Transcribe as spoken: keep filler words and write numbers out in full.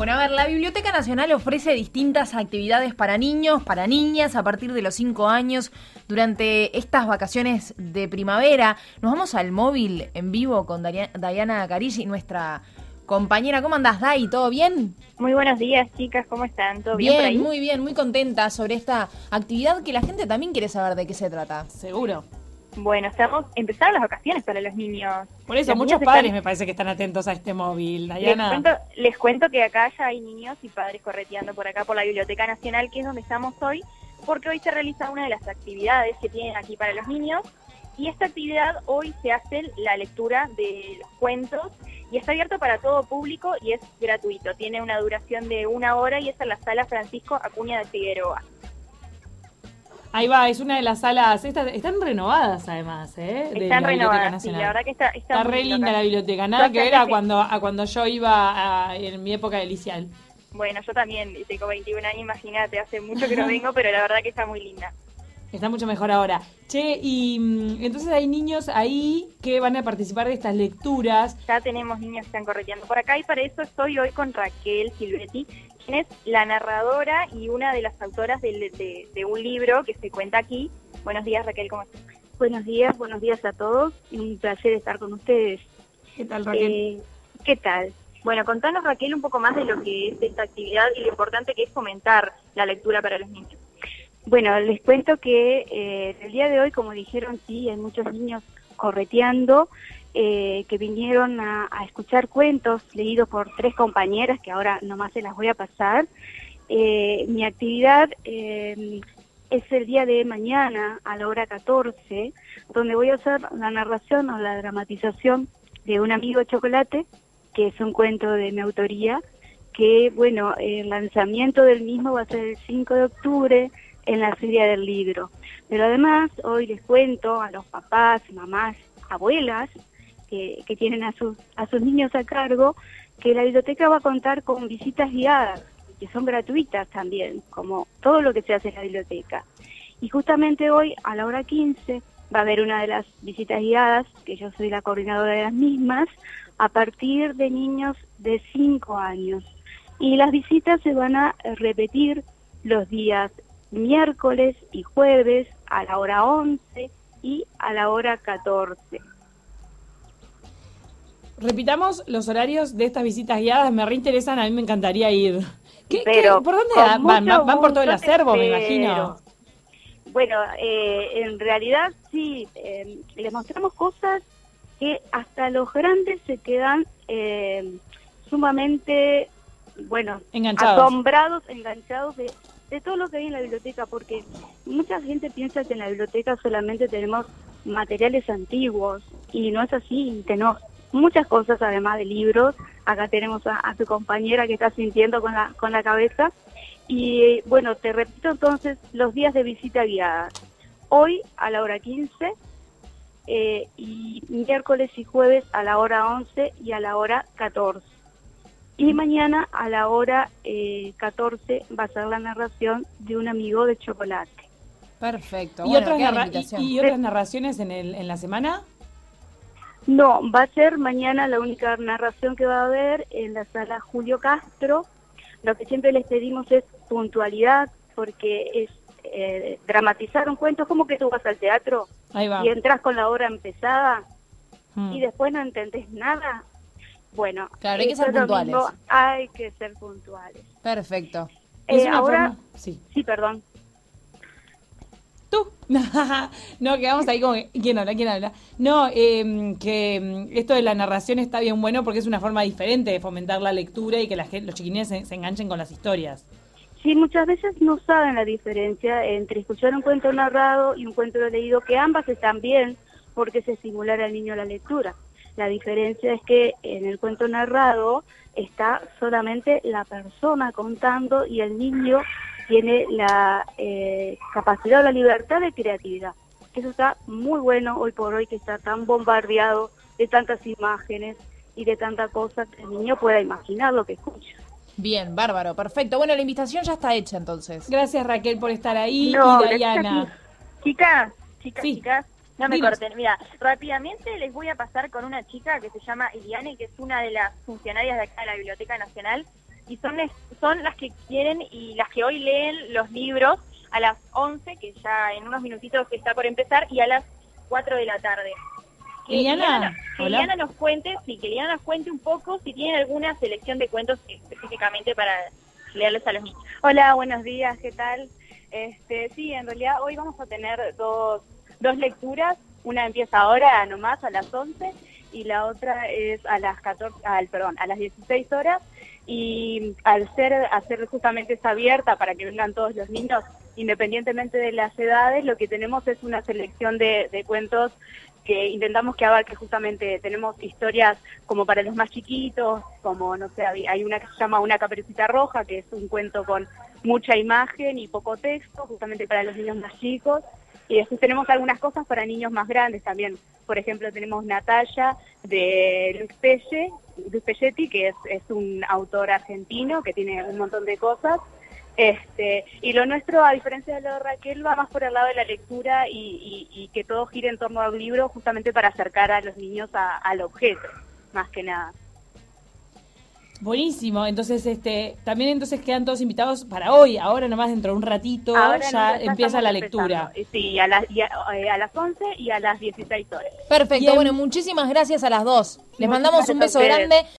Bueno, a ver, la Biblioteca Nacional ofrece distintas actividades para niños, para niñas, a partir de los cinco años, durante estas vacaciones de primavera. Nos vamos al móvil en vivo con Dayana Carigi, nuestra compañera. ¿Cómo andás, Day? ¿Todo bien? Muy buenos días, chicas. ¿Cómo están? ¿Todo bien, bien por ahí? Muy bien, muy contenta sobre esta actividad que la gente también quiere saber de qué se trata. Seguro. Bueno, estamos empezaron las vacaciones para los niños. Por eso, Los muchos niños padres están... me parece que están atentos a este móvil, Les Dayana. cuento, les cuento que acá ya hay niños y padres correteando por acá por la Biblioteca Nacional, que es donde estamos hoy, porque hoy se realiza una de las actividades que tienen aquí para los niños. Y esta actividad hoy se hace la lectura de los cuentos y está abierto para todo público y es gratuito. Tiene una duración de una hora y es en la sala Francisco Acuña de Figueroa. Ahí va, es una de las salas, estas, están renovadas además, ¿eh? De Están la Biblioteca renovadas, Nacional. sí, la verdad que está, está, Está muy re lindo linda acá. la biblioteca, nada Yo que ver también a te- cuando, a cuando yo iba a- en mi época de licial. Bueno, yo también tengo veintiún años, imagínate, hace mucho que no vengo, pero la verdad que está muy linda. Está mucho mejor ahora. Che, y mm, entonces hay niños ahí que van a participar de estas lecturas. Ya tenemos niños que están correteando por acá y para eso estoy hoy con Raquel Silvetti, quien es la narradora y una de las autoras de, de, de un libro que se cuenta aquí. Buenos días, Raquel, ¿cómo estás? Buenos días, buenos días a todos. Un placer estar con ustedes. ¿Qué tal, Raquel? Eh, ¿Qué tal? Bueno, contanos, Raquel, un poco más de lo que es esta actividad y lo importante que es fomentar la lectura para los niños. Bueno, les cuento que eh, el día de hoy, como dijeron, sí, hay muchos niños correteando eh, que vinieron a, a escuchar cuentos leídos por tres compañeras que ahora nomás se las voy a pasar. Eh, mi actividad eh, es el día de mañana a la hora catorce, donde voy a hacer la narración o la dramatización de Un amigo de chocolate, que es un cuento de mi autoría, que, bueno, el lanzamiento del mismo va a ser el cinco de octubre en la Feria del Libro. Pero además, hoy les cuento a los papás, mamás, abuelas, que, que tienen a sus, a sus niños a cargo, que la biblioteca va a contar con visitas guiadas, que son gratuitas también, como todo lo que se hace en la biblioteca. Y justamente hoy, a la hora quince, va a haber una de las visitas guiadas, que yo soy la coordinadora de las mismas, a partir de niños de cinco años. Y las visitas se van a repetir los días miércoles y jueves a la hora once y a la hora catorce. Repitamos los horarios de estas visitas guiadas, me reinteresan, a mí me encantaría ir. ¿Qué, Pero qué- ¿Por dónde con van? Van, mucho van por todo el gusto te acervo, me espero. imagino. Bueno, eh, en realidad sí, eh, les mostramos cosas que hasta los grandes se quedan eh, sumamente, bueno, Enganchados. asombrados, enganchados de, de todo lo que hay en la biblioteca, porque mucha gente piensa que en la biblioteca solamente tenemos materiales antiguos, y no es así, tenemos muchas cosas además de libros. Acá tenemos a, a tu compañera que está sintiendo con la, con la cabeza. Y bueno, te repito entonces los días de visita guiada. Hoy a la hora quince, eh, y miércoles y jueves a la hora once y a la hora catorce. Y mañana a la hora eh, catorce va a ser la narración de Un amigo de chocolate. Perfecto. ¿Y, Bueno, otras queda la narra- invitación. y, y otras narraciones en, el, en la semana? No, va a ser mañana la única narración que va a haber en la sala Julio Castro. Lo que siempre les pedimos es puntualidad, porque es eh, dramatizar un cuento. Es como que tú vas al teatro Ahí va. y entras con la hora empezada Mm. y después no entendés nada. Bueno, Claro, hay que eso ser es lo puntuales. mismo, hay que ser puntuales. Perfecto. Es Eh, una ahora, forma- Sí. sí, perdón. ¿Tú? No, quedamos ahí como, que, ¿quién habla? ¿Quién habla? No, eh, que mm, esto de la narración está bien bueno porque es una forma diferente de fomentar la lectura y que la gente, los chiquines se, se enganchen con las historias. Sí, muchas veces no saben la diferencia entre escuchar un cuento narrado y un cuento leído, que ambas están bien porque se estimulará al niño la lectura. La diferencia es que en el cuento narrado está solamente la persona contando y el niño tiene la eh, capacidad o la libertad de creatividad. Eso está muy bueno hoy por hoy, que está tan bombardeado de tantas imágenes y de tanta cosa, que el niño pueda imaginar lo que escucha. Bien, bárbaro, perfecto. Bueno, la invitación ya está hecha entonces. Gracias, Raquel, por estar ahí. No, y gracias Dayana. a ti. Chicas, chicas, Sí. chicas, no me Dinos. corten. Mira, rápidamente les voy a pasar con una chica que se llama Iliane, que es una de las funcionarias de acá de la Biblioteca Nacional, y son, es- son las que quieren y las que hoy leen los libros a las once, que ya en unos minutitos está por empezar, y a las cuatro de la tarde. Que Liliana, Liliana, que hola. Liliana nos cuente, sí, que Liliana nos cuente un poco si tienen alguna selección de cuentos específicamente para leerles a los niños. Hola, buenos días, ¿qué tal? Este, sí, en realidad hoy vamos a tener dos, dos lecturas. Una empieza ahora nomás a las once y la otra es a las catorce, al, perdón, a las dieciséis horas. Y al ser hacer justamente esa abierta para que vengan todos los niños, independientemente de las edades, lo que tenemos es una selección de, de cuentos que intentamos que abarque justamente, tenemos historias como para los más chiquitos, como, no sé, hay hay una que se llama Una Caperucita Roja, que es un cuento con mucha imagen y poco texto, justamente para los niños más chicos. Y después tenemos algunas cosas para niños más grandes también. Por ejemplo, tenemos Natalia de Luis Pelle, Luis Pelletti, que es, es un autor argentino que tiene un montón de cosas. Este, y lo nuestro, a diferencia de lo de Raquel, va más por el lado de la lectura y, y, y que todo gire en torno al libro, justamente para acercar a los niños a- al objeto, más que nada. Buenísimo, entonces este también entonces quedan todos invitados para hoy, ahora nomás dentro de un ratito Ahora ya nosotros empieza estamos la empezando. lectura. Sí, a las, y a, eh, a las once y a las dieciséis horas. Perfecto, Bien. bueno, muchísimas gracias a las dos. Les Muchas mandamos un gracias a beso ustedes. grande.